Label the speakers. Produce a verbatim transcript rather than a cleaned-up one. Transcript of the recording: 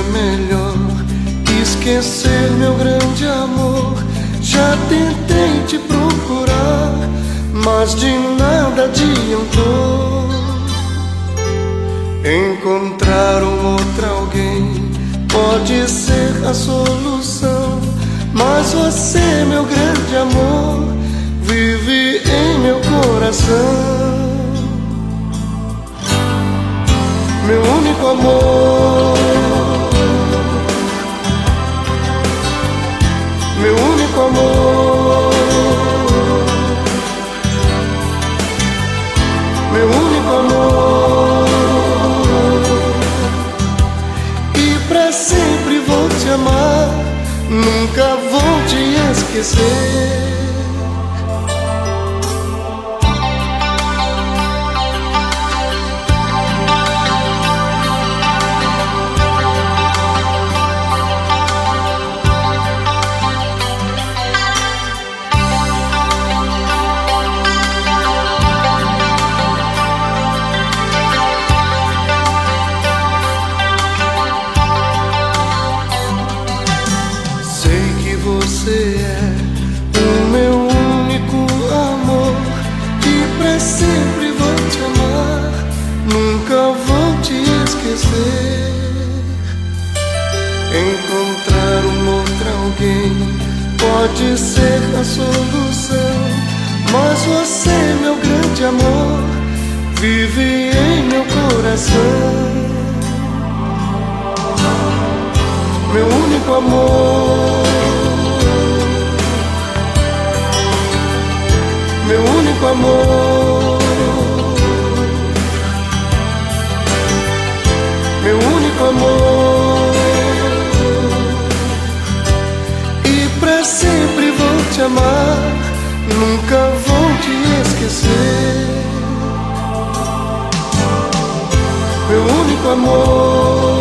Speaker 1: é melhor esquecer meu grande amor. Já tentei te procurar, mas de nada adiantou. Encontrar um outro alguém pode ser a solução, mas você, meu grande amor, vive em meu coração. Meu único amor, meu único amor, meu único amor. E pra sempre vou te amar, nunca vou te esquecer. Você é o meu único amor, e pra sempre vou te amar, nunca vou te esquecer. Encontrar um outro alguém pode ser a solução, mas você, meu grande amor, vive em meu coração. Meu único amor, meu único amor, meu único amor. E pra sempre vou te amar, nunca vou te esquecer. Meu único amor,